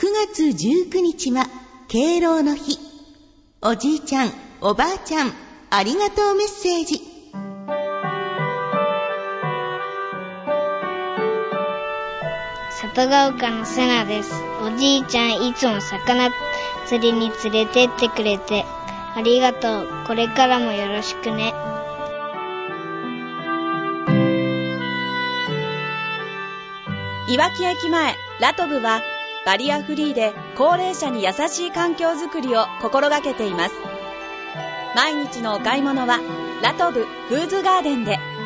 9月19日は敬老の日。おじいちゃん、おばあちゃん、ありがとうメッセージ。 里ヶ丘のセナです。おじいちゃんいつも魚釣りに連れてってくれてありがとう。これからもよろしくね。 いわき駅前ラトブはバリアフリーで高齢者に優しい環境づくりを心がけています。毎日のお買い物はラトブフーズガーデンで。